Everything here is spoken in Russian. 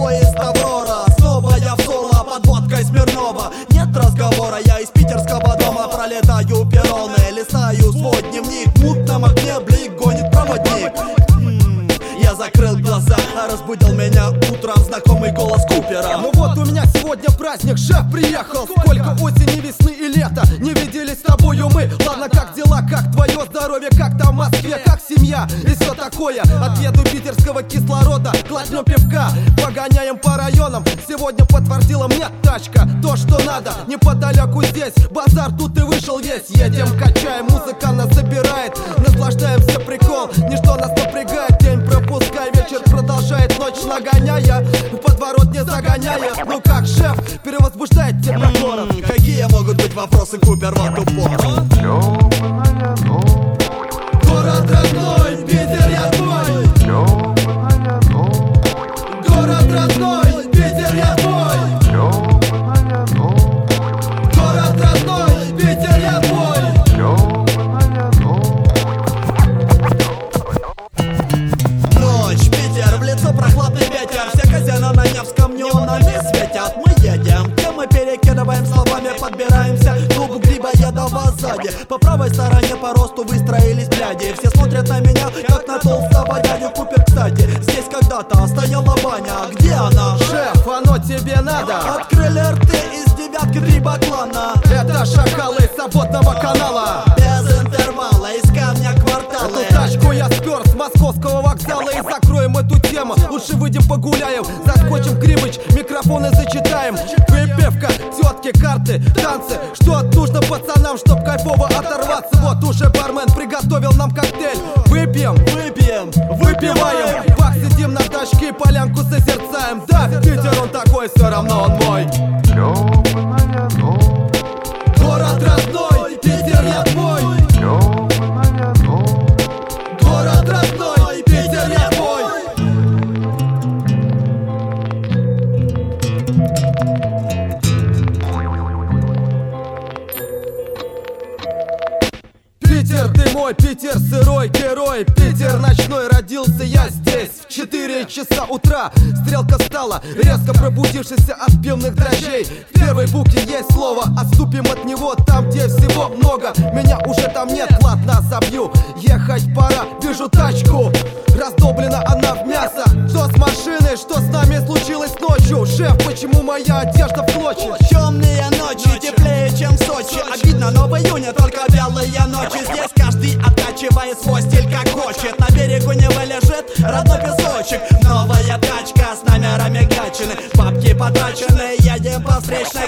поезд Аврора. Снова я в соло под водкой Смирнова. Нет разговора, я из питерского дома пролетаю перроны, листаю свой дневник. В мутном окне блик гонит проводник. Я закрыл глаза, а разбудил меня утром знакомый голос Купера. Ну вот у меня сегодня праздник, шеф приехал. Сколько осени, весны и лета не виделись с тобою мы. Ладно, как дела, как твое здоровье, как там в Москве, как семья и все такое. Отъеду питерского кислорода, глотнем пивка, погоняем по районам. Сегодня подтвердила мне тачка то, что надо. Неподалеку здесь базар, тут и вышел весь. Едем, качаем, музыка нас забирает. Наслаждаемся, прикол, ничто нас напрягает. День пропускай, вечер продолжает, ночь нагоняя, в подворот не загоняя. Ну как, шеф, перевозбуждает температура. Какие могут быть вопросы, Купер, в эту пору? Город родной, Питер, я твой. Город родной, Питер, я твой. Город родной, Питер, я твой. Ночь, Питер, в лицо прохладный ветер. Все казино на Невском неонами светят. Мы едем, где мы перекидываем словами, подбираемся к клубу Грибоедова сзади. По правой стороне по росту выстроились бляди. Все смотрят на меня, как на толстого дядю. Купер, кстати, здесь когда-то стояла баня. Где она? Шеф, оно тебе надо. Открыли рты из девятки Гриба-клана. Это шакалы Субботного канала. Без интервала, из камня квартала. Эту тачку я спер с московского вокзала. И закроем эту тему, лучше выйдем погуляем. Заскочим в Грибыч, микрофоны зачитаем. Выпивка, тетки, карты, танцы. Что нужно пацанам, чтоб кайфово оторваться? Вот уже бармен приготовил нам коктейль. Выпьем, Выпьем, выпиваем. Бак, сидим на тачке, полянку созерцаем. Да, Питер он такой, все равно он мой. Город родной, Питер, я твой. Город родной, Питер, я твой. Питер, ты мой, Питер, сырой герой. Питер ночной, родился я здесь в 4 часа утра. Стрелка стала, резко пробудившийся от пивных дрожжей. В первой букве есть слово, отступим от него там, где всего много. Меня уже там нет, ладно, забью. Ехать пора, вижу тачку, раздоблена она в мясо. Что с машиной, что с нами случилось ночью? Шеф, почему моя одежда в клочья? Темные ночи, теплее, чем в Сочи. Обидно, но в июне только белые ночи. Здесь каждый оттачивает свой стиль как хочет. На берегу Невы лежит родной песочек. Новая тачка с номерами Гатчины. Бабки потрачены, едем по встречной